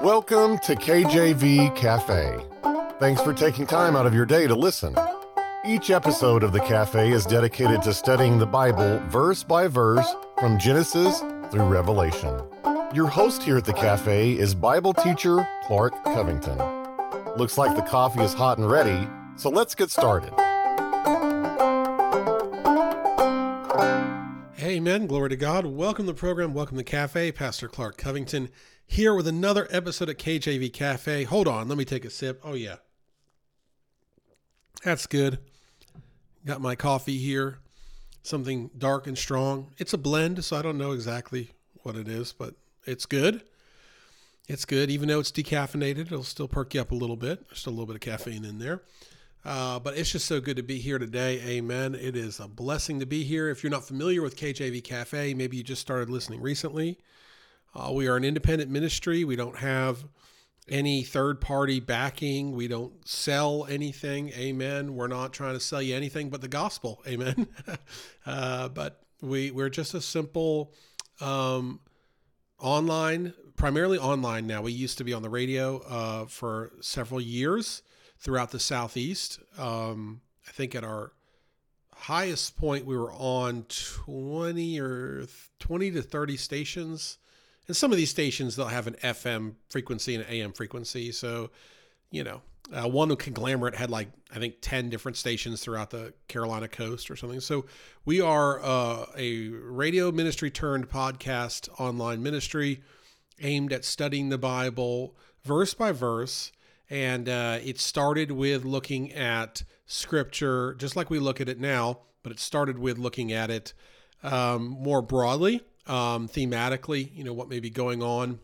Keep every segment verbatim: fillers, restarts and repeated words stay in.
Welcome to K J V Cafe. Thanks for taking time out of your day to listen. Each episode of the Cafe is dedicated to studying the Bible verse by verse from Genesis through Revelation. Your host here at the Cafe is Bible teacher Clark Covington. Looks like the coffee is hot and ready, so let's get started. Amen. Glory to God. Welcome to the program. Welcome to the Cafe. Pastor Clark Covington here with another episode of K J V Cafe. Hold on. Let me take a sip. Oh, yeah. That's good. Got my coffee here. Something dark and strong. It's a blend, so I don't know exactly what it is, but it's good. It's good. Even though it's decaffeinated, it'll still perk you up a little bit. There's still a little bit of caffeine in there. Uh, but it's just so good to be here today. Amen. It is a blessing to be here. If you're not familiar with K J V Cafe, maybe you just started listening recently. Uh, we are an independent ministry. We don't have any third-party backing. We don't sell anything. Amen. We're not trying to sell you anything but the gospel. Amen. uh, but we, we're just a simple um, online, primarily online now. We used to be on the radio uh, for several years throughout the Southeast. Um, I think at our highest point, we were on twenty or twenty to thirty stations. And some of these stations, they'll have an F M frequency and an A M frequency. So, you know, uh, one conglomerate had like, I think ten different stations throughout the Carolina coast or something. So we are uh, a radio ministry turned podcast online ministry aimed at studying the Bible verse by verse. And uh, it started with looking at scripture, just like we look at it now, but it started with looking at it um, more broadly, um, thematically, you know, what may be going on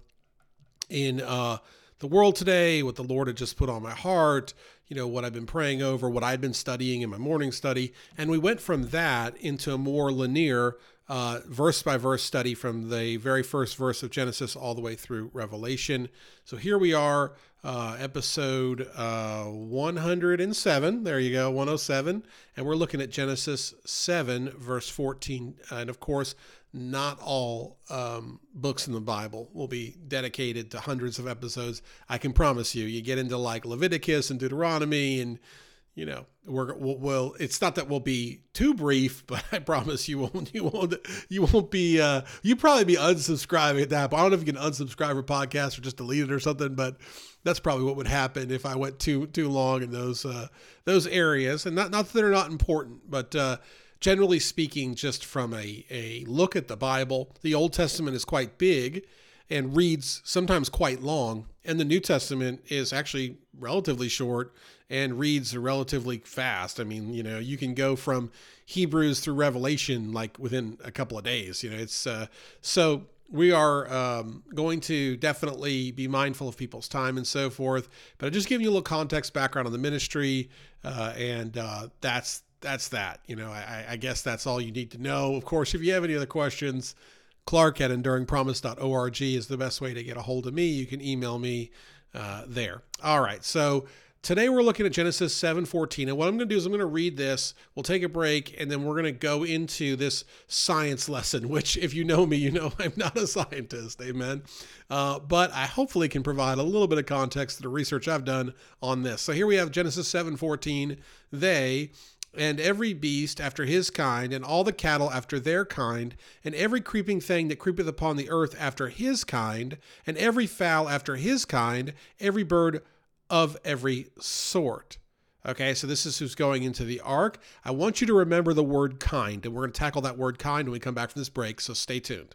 in uh, the world today, what the Lord had just put on my heart, you know, what I've been praying over, what I'd been studying in my morning study. And we went from that into a more linear Uh, verse by verse study from the very first verse of Genesis all the way through Revelation. So here we are, uh, episode uh, one hundred seven. There you go, one oh seven. And we're looking at Genesis seven, verse fourteen. And of course, not all um, books in the Bible will be dedicated to hundreds of episodes. I can promise you, you get into like Leviticus and Deuteronomy and You know, we're we'll, we'll. It's not that we'll be too brief, but I promise you won't. You won't. You won't be. Uh, you probably be unsubscribing at that. But I don't know if you can unsubscribe a podcast or just delete it or something. But that's probably what would happen if I went too too long in those uh, those areas. And not not that they're not important, but uh, generally speaking, just from a a look at the Bible, the Old Testament is quite big and reads sometimes quite long, and the New Testament is actually relatively short and reads relatively fast. I mean, you know, you can go from Hebrews through Revelation like within a couple of days. You know, it's uh, so we are um, going to definitely be mindful of people's time and so forth. But I'm just giving you a little context, background on the ministry, uh, and uh, that's that's that. You know, I, I guess that's all you need to know. Of course, if you have any other questions, Clark at enduring promise dot org is the best way to get a hold of me. You can email me uh, there. All right. So today we're looking at Genesis seven fourteen. And what I'm going to do is I'm going to read this. We'll take a break, and then we're going to go into this science lesson, which if you know me, you know I'm not a scientist. Amen. Uh, but I hopefully can provide a little bit of context to the research I've done on this. So here we have Genesis seven fourteen. They... and every beast after his kind, and all the cattle after their kind, and every creeping thing that creepeth upon the earth after his kind, and every fowl after his kind, every bird of every sort. Okay, so this is who's going into the ark. I want you to remember the word kind, and we're going to tackle that word kind when we come back from this break, so stay tuned.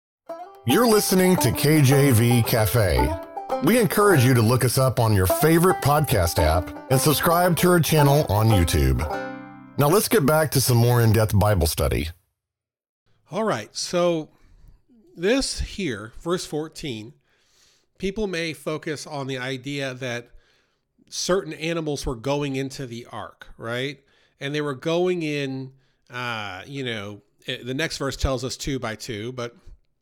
You're listening to K J V Cafe. We encourage you to look us up on your favorite podcast app and subscribe to our channel on YouTube. Now let's get back to some more in-depth Bible study. All right, so this here, verse fourteen, people may focus on the idea that certain animals were going into the ark, right? And they were going in, uh, you know, the next verse tells us two by two, but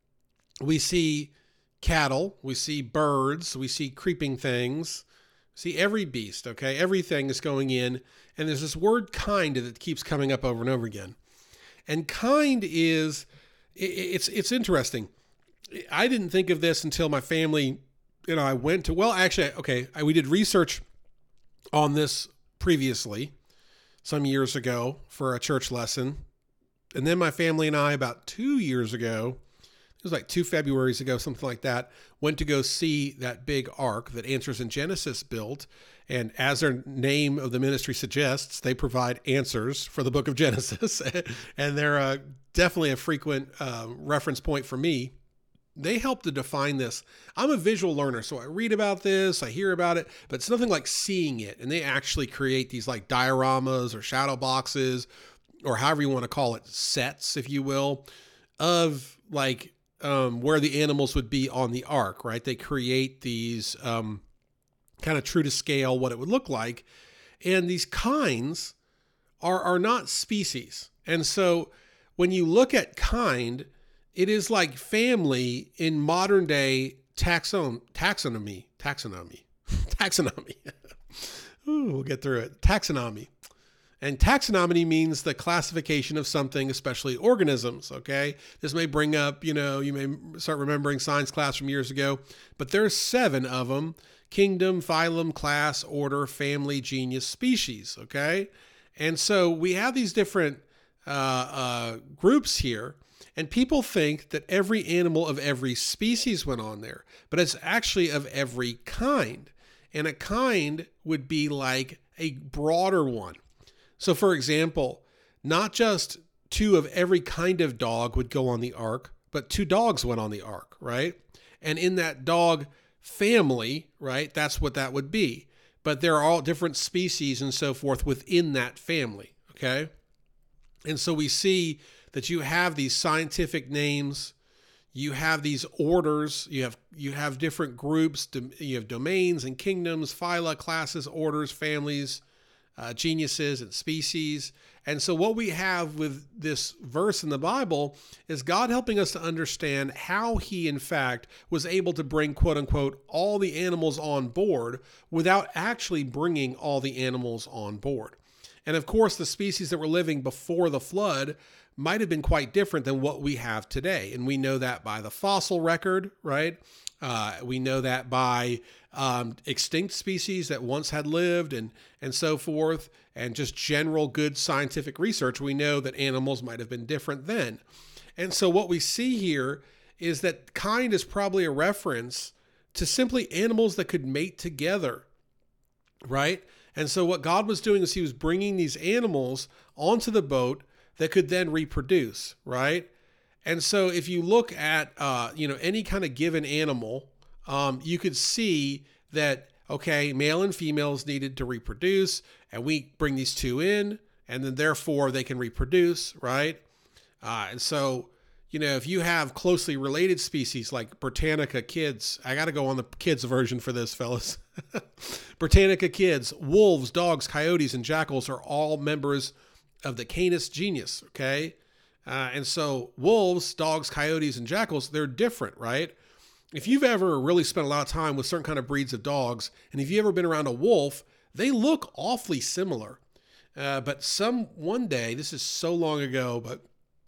we see cattle, we see birds, we see creeping things, see every beast, okay? Everything is going in. And there's this word kind that keeps coming up over and over again. And kind is, it's it's interesting. I didn't think of this until my family you know, I went to, well, actually, okay, I, we did research on this previously some years ago for a church lesson. And then my family and I, about two years ago, it was like two Februaries ago, something like that, went to go see that big ark that Answers in Genesis built. And as their name of the ministry suggests, they provide answers for the book of Genesis. And they're uh, definitely a frequent uh, reference point for me. They help to define this. I'm a visual learner, so I read about this, I hear about it, but it's nothing like seeing it. And they actually create these like dioramas or shadow boxes, or however you want to call it, sets, if you will, of like um, where the animals would be on the ark, right? They create these um, kind of true to scale what it would look like. And these kinds are, are not species. And so when you look at kind, it is like family in modern day taxon, taxonomy, taxonomy, taxonomy. Ooh, we'll get through it. Taxonomy. And taxonomy means the classification of something, especially organisms, okay? This may bring up, you know, you may start remembering science class from years ago, but there's seven of them: kingdom, phylum, class, order, family, genus, species, okay? And so we have these different uh, uh, groups here, and people think that every animal of every species went on there, but it's actually of every kind. And a kind would be like a broader one. So for example, not just two of every kind of dog would go on the ark, but two dogs went on the ark, right? And in that dog family, right, that's what that would be. But there are all different species and so forth within that family, okay? And so we see that you have these scientific names, you have these orders, you have you have different groups, you have domains and kingdoms, phyla, classes, orders, families, Uh, genuses and species. And so what we have with this verse in the Bible is God helping us to understand how he, in fact, was able to bring, quote unquote, all the animals on board without actually bringing all the animals on board. And of course, the species that were living before the flood might have been quite different than what we have today. And we know that by the fossil record, right? Uh, we know that by um, extinct species that once had lived and, and so forth, and just general good scientific research. We know that animals might have been different then. And so what we see here is that kind is probably a reference to simply animals that could mate together, right? And so what God was doing is he was bringing these animals onto the boat that could then reproduce, right? And so if you look at, uh, you know, any kind of given animal, um, you could see that, okay, male and females needed to reproduce, and we bring these two in, and then therefore they can reproduce, right? Uh, and so, you know, if you have closely related species like Britannica kids, I got to go on the kids version for this, fellas. Britannica kids, wolves, dogs, coyotes, and jackals are all members of the Canis genus, okay? Uh, and so wolves, dogs, coyotes, and jackals, they're different, right? If you've ever really spent a lot of time with certain kind of breeds of dogs, and if you've ever been around a wolf, they look awfully similar. Uh, but some one day, this is so long ago, but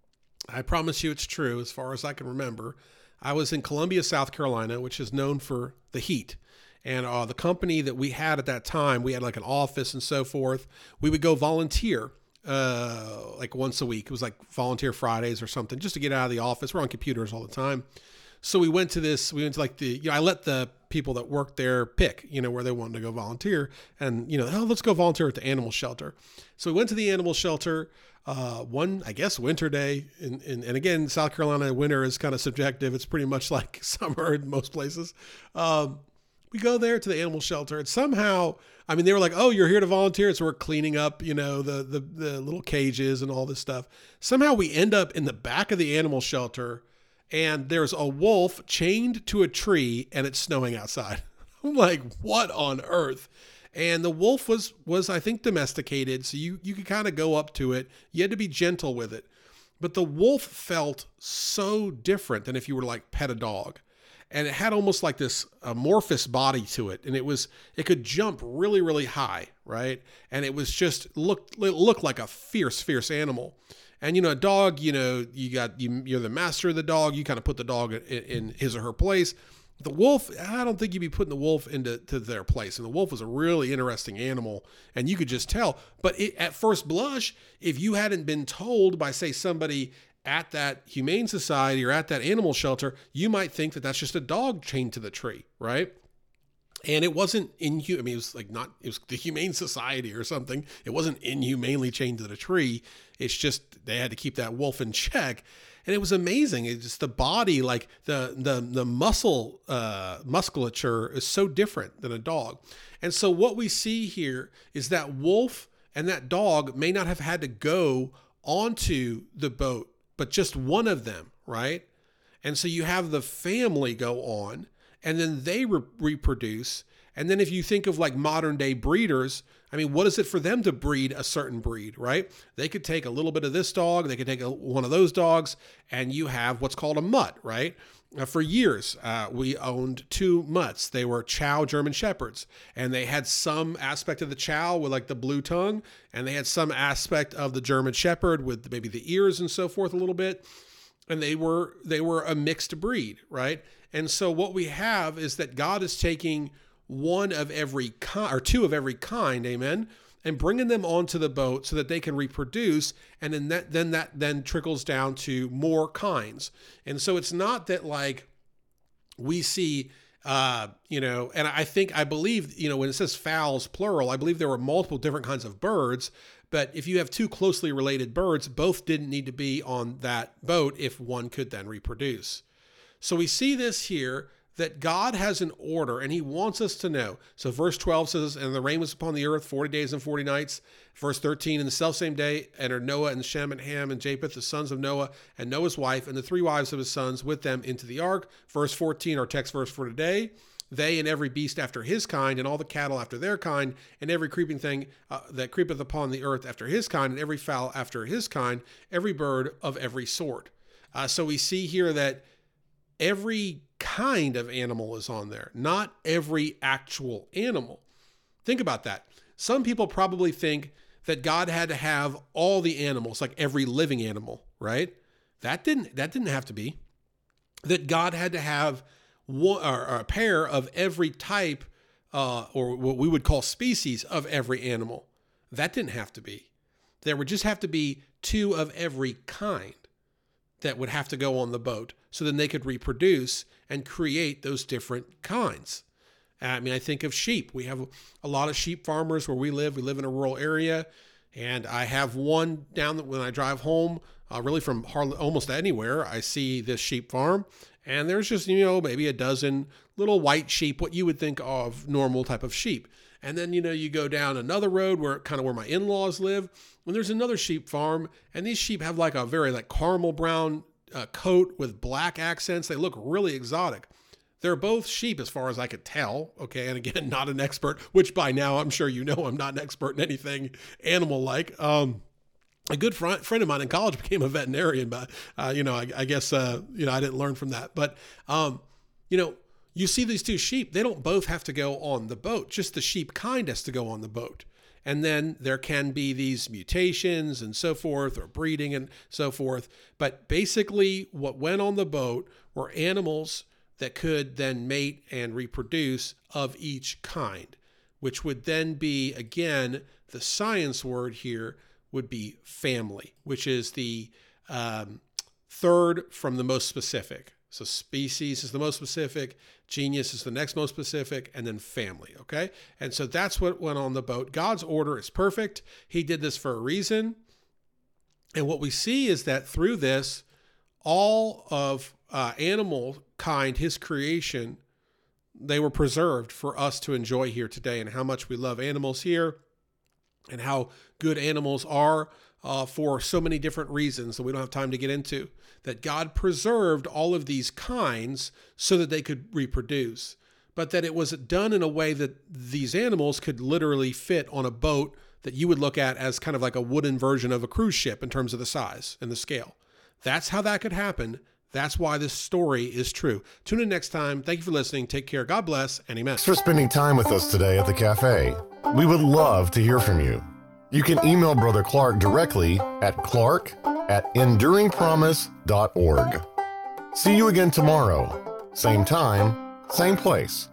I promise you it's true as far as I can remember, I was in Columbia, South Carolina, which is known for the heat. And uh, the company that we had at that time, we had like an office and so forth. We would go volunteer uh, like once a week. It was like volunteer Fridays or something, just to get out of the office. We're on computers all the time. So we went to this, we went to like the, you know, I let the people that worked there pick, you know, where they wanted to go volunteer. And, you know, oh, let's go volunteer at the animal shelter. So we went to the animal shelter uh, one, I guess, winter day. And, and, and again, South Carolina winter is kind of subjective. It's pretty much like summer in most places. Um, we go there to the animal shelter, and somehow, I mean, they were like, oh, you're here to volunteer. So we're cleaning up, you know, the, the, the little cages and all this stuff. Somehow we end up in the back of the animal shelter, and there's a wolf chained to a tree, and it's snowing outside. I'm like, what on earth? And the wolf was, was I think, domesticated. So you, you could kind of go up to it. You had to be gentle with it. But the wolf felt so different than if you were to like pet a dog. And it had almost like this amorphous body to it. And it was, it could jump really, really high, right? And it was just, looked, it looked like a fierce, fierce animal. And, you know, a dog, you know, you got, you, you're the master of the dog. You kind of put the dog in, in his or her place. The wolf, I don't think you'd be putting the wolf into to their place. And the wolf was a really interesting animal, and you could just tell. But it, at first blush, if you hadn't been told by, say, somebody at that humane society or at that animal shelter, you might think that that's just a dog chained to the tree, right? And it wasn't inhuman. I mean, it was like not, it was the Humane Society or something. It wasn't inhumanely chained to the tree. It's just, they had to keep that wolf in check. And it was amazing. It's just the body, like the, the, the muscle, uh, musculature is so different than a dog. And so what we see here is that wolf and that dog may not have had to go onto the boat, but just one of them, right? And so you have the family go on, and then they re- reproduce. And then if you think of like modern day breeders, I mean, what is it for them to breed a certain breed, right? They could take a little bit of this dog, they could take a, one of those dogs, and you have what's called a mutt, right? Uh, for years, uh, we owned two mutts. They were Chow German Shepherds, and they had some aspect of the Chow with like the blue tongue, and they had some aspect of the German Shepherd with maybe the ears and so forth a little bit. And they were they were a mixed breed, right? And so what we have is that God is taking one of every kind, or two of every kind, amen, and bringing them onto the boat so that they can reproduce, and then that then that then trickles down to more kinds. And so it's not that like we see, uh, you know, and I think I believe, you know, when it says fowls plural, I believe there were multiple different kinds of birds. But if you have two closely related birds, both didn't need to be on that boat if one could then reproduce. So we see this here, that God has an order and he wants us to know. So verse twelve says, and the rain was upon the earth forty days and forty nights. Verse thirteen, in the selfsame day entered Noah and Shem and Ham and Japheth, the sons of Noah, and Noah's wife, and the three wives of his sons with them into the ark. Verse fourteen, our text verse for today, they and every beast after his kind, and all the cattle after their kind, and every creeping thing uh, that creepeth upon the earth after his kind, and every fowl after his kind, every bird of every sort. Uh, so we see here that every kind of animal is on there, not every actual animal. Think about that. Some people probably think that God had to have all the animals, like every living animal, right? That didn't, that didn't have to be. That God had to have one, or, or a pair of every type, uh, or what we would call species of every animal. That didn't have to be. There would just have to be two of every kind that would have to go on the boat, so then they could reproduce and create those different kinds. I mean, I think of sheep. We have a lot of sheep farmers where we live. We live in a rural area, and I have one down that when I drive home, uh, really from hardly, almost anywhere, I see this sheep farm, and there's just, you know, maybe a dozen little white sheep, what you would think of normal type of sheep. And then, you know, you go down another road where kind of where my in-laws live, and there's another sheep farm, and these sheep have like a very like caramel brown uh, coat with black accents. They look really exotic. They're both sheep as far as I could tell. Okay. And again, not an expert, which by now I'm sure you know I'm not an expert in anything animal-like. Um, a good friend, friend of mine in college became a veterinarian, but, uh, you know, I, I guess, uh, you know, I didn't learn from that. But, um, you know, you see these two sheep, they don't both have to go on the boat. Just the sheep kind has to go on the boat. And then there can be these mutations and so forth, or breeding and so forth. But basically what went on the boat were animals that could then mate and reproduce of each kind, which would then be, again, the science word here would be family, which is the um, third from the most specific. So species is the most specific, genius is the next most specific, and then family, okay? And so that's what went on the boat. God's order is perfect. He did this for a reason. And what we see is that through this, all of uh, animal kind, his creation, they were preserved for us to enjoy here today, and how much we love animals here, and how good animals are uh, for so many different reasons that we don't have time to get into. That God preserved all of these kinds so that they could reproduce, but that it was done in a way that these animals could literally fit on a boat that you would look at as kind of like a wooden version of a cruise ship in terms of the size and the scale. That's how that could happen. That's why this story is true. Tune in next time. Thank you for listening. Take care. God bless, and amen. Thanks for spending time with us today at the cafe. We would love to hear from you. You can email Brother Clark directly at clark at enduring promise dot org. See you again tomorrow. Same time, same place.